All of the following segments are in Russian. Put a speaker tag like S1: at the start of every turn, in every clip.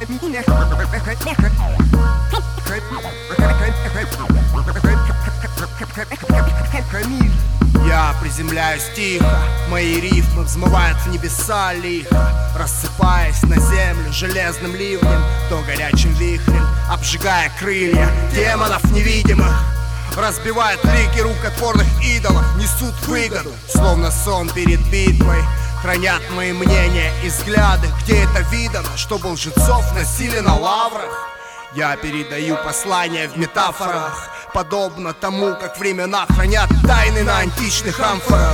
S1: Я приземляюсь тихо, мои рифмы взмывают в небеса лихо, рассыпаясь на землю железным ливнем, то горячим вихрем, обжигая крылья демонов невидимых. Разбивают лики рукотворных идолов, несут выгоду, словно сон перед битвой. Хранят мои мнения и взгляды, где это видано, чтобы лжецов носили на лаврах. Я передаю послания в метафорах, подобно тому, как времена хранят тайны на античных амфорах.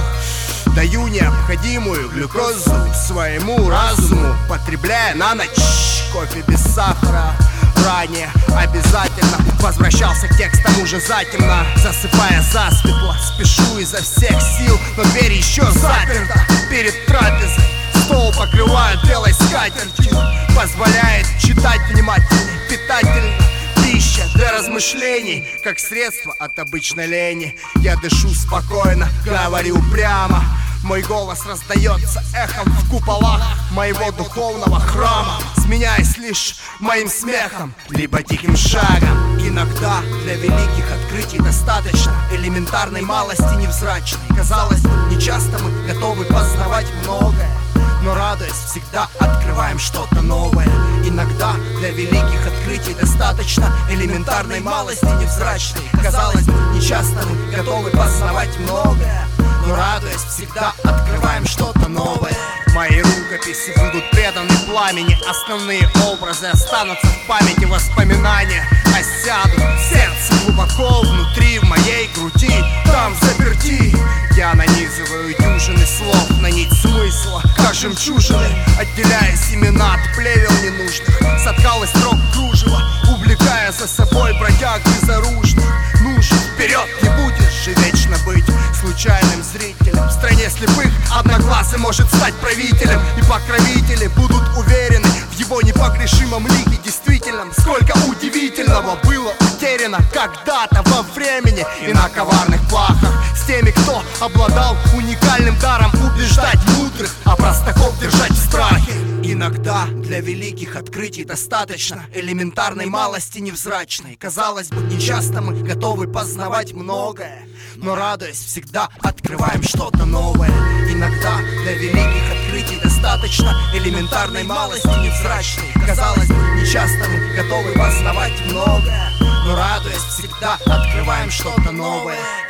S1: Даю необходимую глюкозу своему разуму, потребляя на ночь кофе без сахара. Ранее обязательно возвращался к текстам уже затемно, засыпая засветло, спешу изо всех сил, но дверь еще заперта. Перед трапезой стол покрывают белой скатертью, позволяет читать внимательно, питательно. Пища для размышлений, как средство от обычной лени. Я дышу спокойно, говорю прямо. Мой голос раздается эхом в куполах моего духовного храма, сменяясь лишь моим смехом, либо тихим шагом. Иногда для великих открытий достаточно элементарной малости невзрачной. Казалось бы, нечасто мы готовы познавать многое, но радуясь, всегда открываем что-то новое. Иногда для великих открытий достаточно элементарной малости невзрачной. Казалось бы, нечасто мы готовы познавать многое, но радуясь, всегда открываем что-то новое. Мои рукописи будут преданы пламени, основные образы останутся в памяти, воспоминания осядут в сердце глубоко внутри, в моей груди, там заперти. Я нанизываю дюжины слов на нить смысла, как жемчужины, отделяя семена от плевел ненужных. Соткалась строк кружева, увлекая за собой бродяг безоружных. Нужен вперед, не будешь же вечно быть случайным зрителем. В стране слепых одноглазый может стать правителем, и покровители будут уверены в его непогрешимом лике действительном. Сколько удивительного было утеряно когда-то во времени и на коварных плахах с теми, кто обладал уникальным даром убеждать мудрых, а простаков держать в страхе. Иногда для великих открытий достаточно элементарной малости невзрачной. Казалось бы, нечасто мы готовы познавать многое, но радуясь, всегда открываем что-то новое. Иногда для великих открытий достаточно элементарной малости невзрачной. Казалось бы, нечасто мы готовы познавать многое, но радуясь, всегда открываем что-то новое.